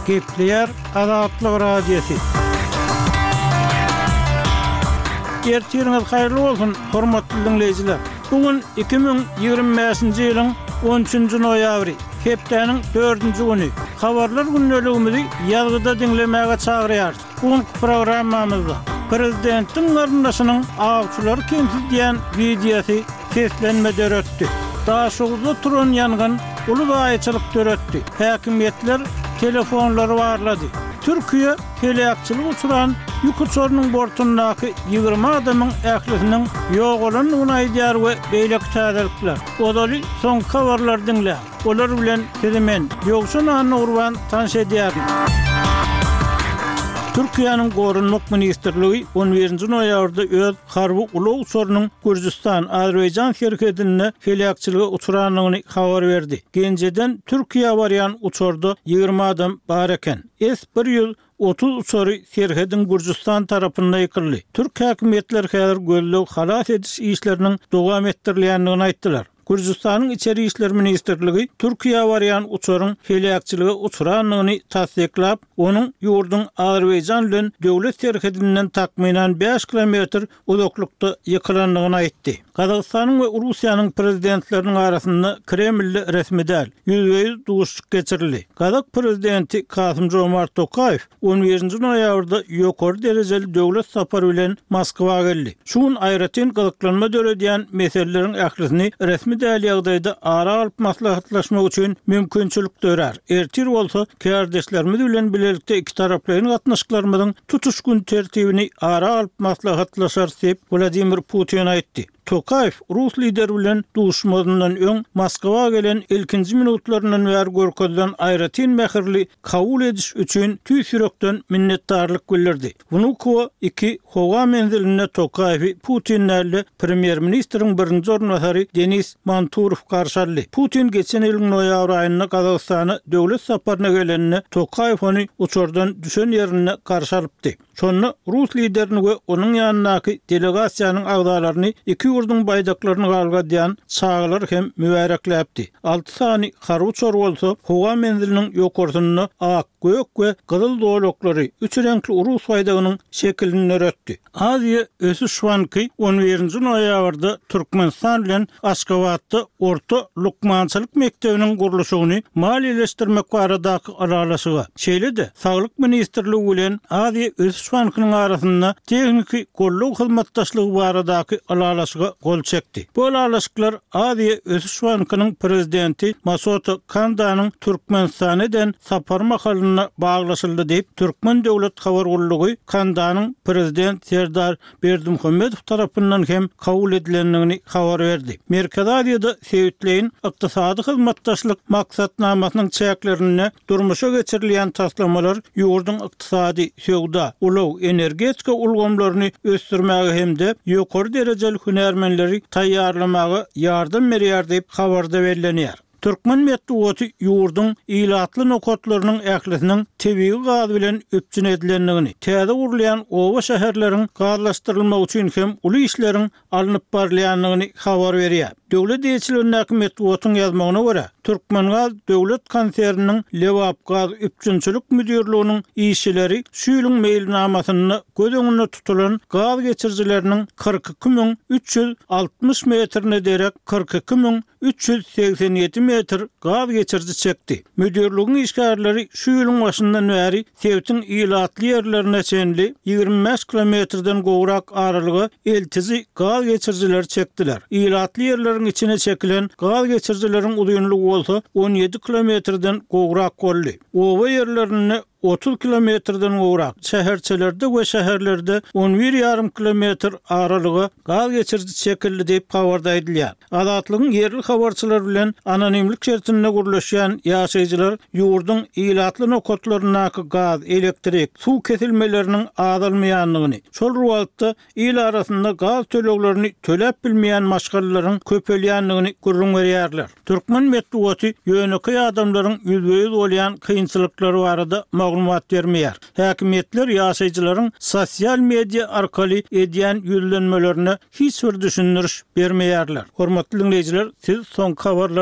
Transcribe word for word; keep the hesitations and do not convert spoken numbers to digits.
Gepleyer Azatlyk Radiosu. Ertiriniz hayırlı olsun, hormatly dinleyijiler. Bugün iki bin ýygrimi beşinji ýylyň on üçünji noýabry, hepdeniň dördünji güni. Habarlar günnäligimizi ýazgyda dinlemäge çagyrýar. Bugün programmamyzda Prezidentiň garyndaşynyň agçylar kemsiz diýen videosy seslenme döretdi. Daşugda turan ýangan uly gaýçylyk döretdi. Häkimetler telefonlary barlady. Türkiýe helakçylyk uçuran ýük uçurynyň bortundaky ýygrimi adamyň ählisiniň ýok bolan unaýdýar we beýle täzelikler. Odaly soň habarlar dinle. Olar bilen tezemen ýoksa nany urban tanş edýär. Türkiýanyň Gorunluk Ministrligi on birinji noýabrda öz harby ulug uçurynyň Gürjistan, Azerbaýjan şerhedinde helakçylyga uçuranlygyny habar berdi. Genjeden Türkiýe barýan uçurda ýygrimi adam bar eken. S bir ýüz otuz uçury şerhedin Gürjistan tarapynda ýykyldy. Türk häkimetleri häzir gözleg halas ediş işleriniň dowam etdirilýändigini aýtdylar. Gürjistanyň içeri işler ministrligi Türkiýe barýan uçuryň helakçylyga uçuranlygyny tasdiklap, onuň ýurdun Azerbaýjan bilen döwlet şerhedinden takminan beş kilometr uzaklykda ýykylanlygyny aýtdy. Kazakstanyň we Russiýanyň prezidentleriniň arasynda Kremlli resmidäl ýüzüňiz duşuk geçirildi. Kazak prezidenti Kasym-Jomart Tokayew on birinji noýabrda ýokary derejeli döwlet sapary bilen Moskwaga geldi. Şuň aýratyn gazaklanma döredýän meseleleriň ählisini resmi däl ýagdaýda ara alyp maslahatlaşmak üçin mümkinçilik dörer. Ertir bolsa kardeşlerimiz bilen bilelikde iki taraplaryň gatnaşyklarynyň tutuşgun tertibini ara alyp maslahatlaşar diýip Vladimir Putin aýtdy. Tokayew Rus lideri bilen duşmazyndan öň Moskwaga gelen ilkinji minutlarynyň wer görkezden aýratyn mähirli kabul ediş üçin tüýsürekden minnetdarlyk bildirdi. Bunu ko iki howa menziline Tokayew Putin näle premier ministriň birinji ornwasary Denis Manturov garşaldy. Putin geçen ýylyň noýabr aýynda Kazakstana döwlet saparyna gelenini Tokayew ony uçurdan düşen ýerine garşalypdy. Şonu Rus liderini we onuň ýanynaky delegasiýanyň agdalaryny iki ýurdun baýdaklaryny galgadýan çağlar hem mübarekläpdi. Alty sany haruçor bolsa, howa menziliniň ýokursyny ak, gök we gyzyl dolaklary üç renkli urus baýdagynyň şekilini öretdi. Aziýa Ösüşwanky on birinji noýabrda Türkmenistan bilen Aşgabatda orta lukmançylyk mektebiniň gurulşyny maliýeleşdirmek baradaky aralaşyga şeýle-de Saglyk ministrligi bilen Aziýa Ösüşwankynyň arasynda tehnik golluk hyzmatdaşlygy baradaky aralaşyga gol çekdi. Bu aralaşyklar Aziýa Ösüşwankynyň prezidenti Masot Kandanyň Türkmenistanyň sapar mahalyna baglaşyldy diýip Türkmen döwlet habar gurulugy Kandanyň prezident Serdar Berdimuhammedow tarapyndan hem kabul edilendigini habar berdi. Merkez Aziýada sewitleýin ykdysady hyzmatdaşlyk maksatnamasynyň çäklerini durmuşa geçirilýän taslamalar ýurdun ykdysady, sowda, ulug energetika ulgamlaryny ösdürmäge hemde ýokary derejeli hünärmenleri taýýarlamagy ýardam berýär diýip habarda bellenýär. Türkmen medeniýeti ýurdun ilatly nokatlarynyň ählisiniň tebii gaz bilen öpçün edilendigini, täze gurulýan owa şäherleriň gazlaşdyrylmagy üçin hem uly işleriň alınıp barylýanlygyny habar berýär. Döwlet ýetkiçileriniň medeniýetiň ýazmagyna görä, Türkmengaz döwlet konserniniň Lewap gaz öpçünçilik müdirliginiň işçileri şu ýylyň meýilnamasyny göz öňünde tutulan gaz geçirjileriniň kırk iki bin üç ýüz altmış metrine derek kırk iki bin üç ýüz seksen ýedi metr gaz geçirji çekdi. Müdirligiň işgärleri şu ýylyň başyndan bäri sewitiň ilatly ýerlerine çenli ýygrimi beş kilometrden gowrak aralygy eltizi gaz geçirjiler çekdiler. Ilatly ýerleriň içine çekilen gaz geçirjileriň uzunlygy bolsa on ýedi kilometrden gowrak boldy. Owa ýerlerini otuz kilometrden gowrak, şäherçelerde we şäherlerde on bir ýarym kilometr aralygy gaz geçirji çekildi diýip habarda edilýär. Azatlygyň yerli habarçylar bilen anonimlik şertinde gurulýan ýaşaýjylar ýurdun ilatly nokatlaryna gaz, elektrik, suw kesilmeleriniň azalmaýanlygyny, şol ruwatda il arasynda gaz töleglerini töläp bilmeýän maşgallalaryň köpelýänligini gurrun berýärler. Türkmen medeniýeti ýöneky adamlaryň ýüzbeýüz bolýan kynçylyklary barada maglumat bermeýär. Häkimetler ýaşaýjylaryň sosial media arkaly edýän ýüzlenmelerini hiç bir düşündürüş bermeýärler. Hormatly dinleýijiler, siz soň habarlar